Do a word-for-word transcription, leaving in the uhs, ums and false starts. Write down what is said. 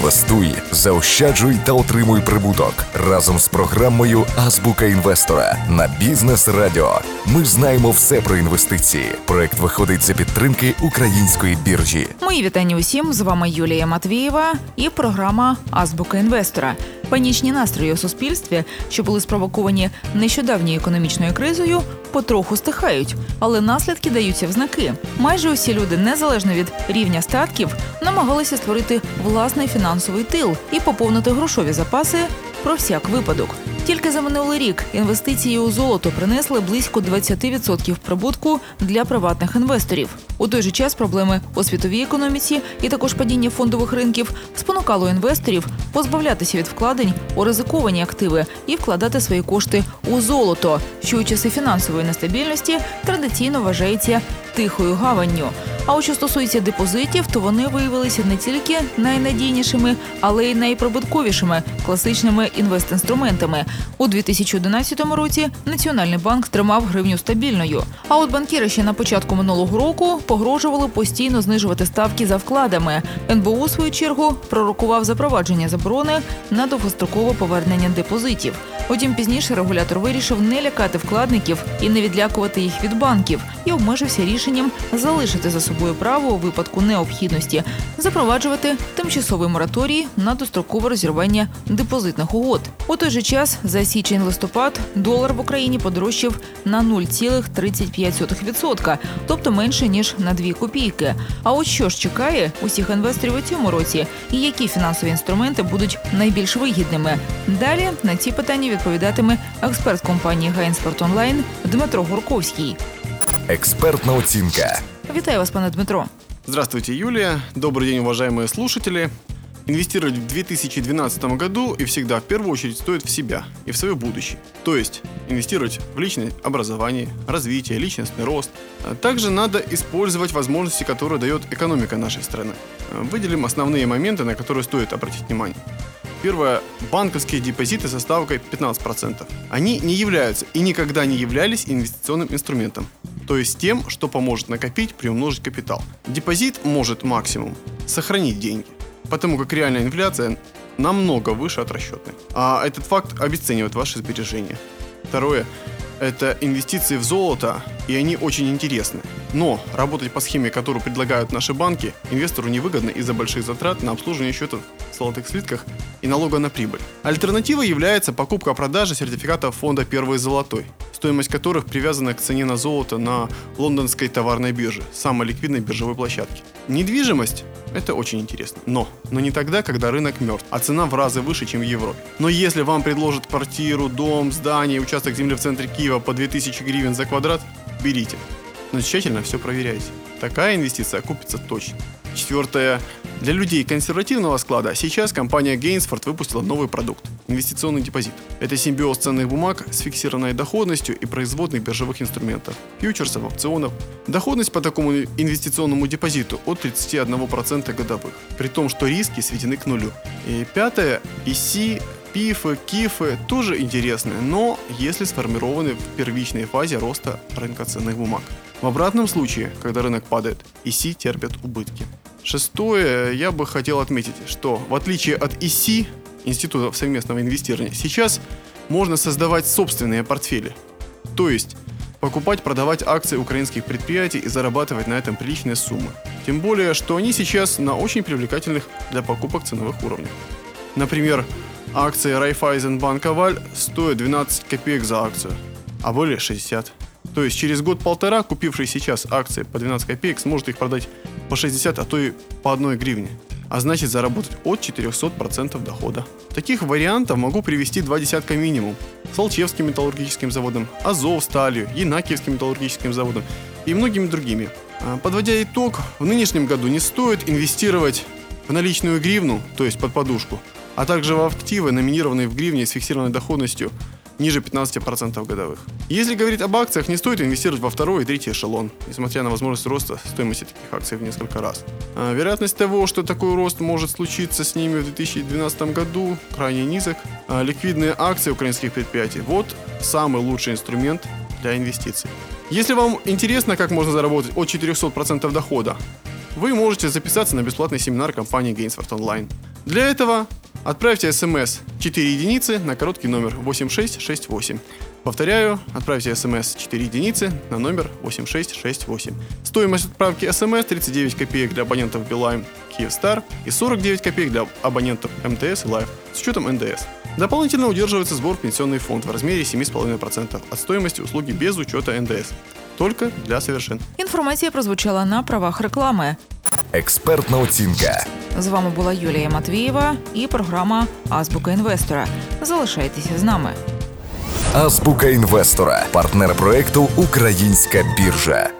Інвестуй, заощаджуй та отримуй прибуток разом з програмою «Азбука інвестора» на Бізнес Радіо. Ми знаємо все про інвестиції. Проект виходить за підтримки Української біржі. Мої вітання усім. З вами Юлія Матвієва і програма «Азбука інвестора». Панічні настрої у суспільстві, що були спровоковані нещодавньою економічною кризою, потроху стихають, але наслідки даються в знаки. Майже усі люди, незалежно від рівня статків, намагалися створити власний фінансовий тил і поповнити грошові запаси про всяк випадок. Тільки за минулий рік інвестиції у золото принесли близько двадцять відсотків прибутку для приватних інвесторів. У той же час проблеми у світовій економіці і також падіння фондових ринків спонукало інвесторів позбавлятися від вкладень у ризиковані активи і вкладати свої кошти у золото, що у часи фінансової нестабільності традиційно вважається тихою гаванню. А от що стосується депозитів, то вони виявилися не тільки найнадійнішими, але й найприбутковішими класичними інвестінструментами. У дві тисячі одинадцятому році Національний банк тримав гривню стабільною. А от банкіри ще на початку минулого року погрожували постійно знижувати ставки за вкладами. ен бе у, у свою чергу, пророкував запровадження заборони на довгострокове повернення депозитів. Утім, пізніше регулятор вирішив не лякати вкладників і не відлякувати їх від банків і обмежився рішенням залишити за собою право у випадку необхідності запроваджувати тимчасовий мораторій на дострокове розірвання депозитних угод. У той же час за січень-листопад долар в Україні подорожчав на нуль цілих тридцять п'ять сотих відсотка, тобто менше, ніж на дві копійки. А от що ж чекає усіх інвесторів у цьому році і які фінансові інструменти будуть найбільш вигідними? Далі на ці питання відповідатиме експерт компанії «Гайнспорт Онлайн» Дмитро Гурковський. Експертна оцінка. Вітаю вас, пане Дмитро. Здравствуйте, Юлия. Добрый день, уважаемые слушатели. Инвестировать в две тысячи двенадцатом году и всегда в первую очередь стоит в себя и в свое будущее. То есть инвестировать в личное образование, развитие, личностный рост. Также надо использовать возможности, которые дает экономика нашей страны. Выделим основные моменты, на которые стоит обратить внимание. Первое. Банковские депозиты со ставкой пятнадцать процентов. Они не являются и никогда не являлись инвестиционным инструментом. То есть тем, что поможет накопить, приумножить капитал. Депозит может максимум сохранить деньги, потому как реальная инфляция намного выше от расчетной. А этот факт обесценивает ваши сбережения. Второе. Это инвестиции в золото, и они очень интересны. Но работать по схеме, которую предлагают наши банки, инвестору невыгодно из-за больших затрат на обслуживание счетов в золотых слитках и налога на прибыль. Альтернативой является покупка-продажа сертификатов фонда «Первый золотой», стоимость которых привязана к цене на золото на лондонской товарной бирже, самой ликвидной биржевой площадке. Недвижимость – это очень интересно, но, но не тогда, когда рынок мертв, а цена в разы выше, чем в Европе. Но если вам предложат квартиру, дом, здание, участок земли в центре Киева по две тысячи гривен за квадрат, берите. Но тщательно все проверяйте. Такая инвестиция окупится точно. Четвертое. Для людей консервативного склада сейчас компания Гайнспорт выпустила новый продукт – инвестиционный депозит. Это симбиоз ценных бумаг с фиксированной доходностью и производных биржевых инструментов, фьючерсов, опционов. Доходность по такому инвестиционному депозиту от тридцати одного процента годовых, при том, что риски сведены к нулю. И пятое. и си, пифы, кифы тоже интересны, но если сформированы в первичной фазе роста рынка ценных бумаг. В обратном случае, когда рынок падает, и си терпят убытки. Шестое, я бы хотел отметить, что в отличие от и си, Института совместного инвестирования, сейчас можно создавать собственные портфели. То есть покупать, продавать акции украинских предприятий и зарабатывать на этом приличные суммы. Тем более, что они сейчас на очень привлекательных для покупок ценовых уровнях. Например, акции Райфайзенбанка Валь стоят двенадцать копеек за акцию, а более шестьдесят. То есть через год-полтора купивший сейчас акции по двенадцать копеек сможет их продать по шестьдесят, а то и по одной гривне. А значит заработать от четырехсот процентов дохода. Таких вариантов могу привести два десятка минимум. С Алчевским металлургическим заводом, Азовсталью, Янакиевским металлургическим заводом и многими другими. Подводя итог, в нынешнем году не стоит инвестировать в наличную гривну, то есть под подушку, а также в активы, номинированные в гривне с фиксированной доходностью ниже пятнадцати процентов годовых. Если говорить об акциях, не стоит инвестировать во второй и третий эшелон, несмотря на возможность роста стоимости таких акций в несколько раз. А вероятность того, что такой рост может случиться с ними в две тысячи двенадцатом году, крайне низок. А ликвидные акции украинских предприятий – вот самый лучший инструмент для инвестиций. Если вам интересно, как можно заработать от четырехсот процентов дохода, вы можете записаться на бесплатный семинар компании Gainsford Online. Для этого отправьте смс четыре единицы на короткий номер восемь шесть шесть восемь. Повторяю, отправьте смс четыре единицы на номер восемь шесть шесть восемь. Стоимость отправки смс тридцать девять копеек для абонентов Билайн, Kyivstar и сорок девять копеек для абонентов эм тэ эс и Life с учетом эн дэ эс. Дополнительно удерживается сбор в пенсионный фонд в размере семь целых пять десятых процента от стоимости услуги без учета эн дэ эс. Только для совершен. Інформація прозвучала на правах реклами. Експертна оцінка. З вами була Юлія Матвієва і програма «Азбука інвестора». Залишайтеся з нами. Азбука інвестора. Партнер проекту «Українська біржа».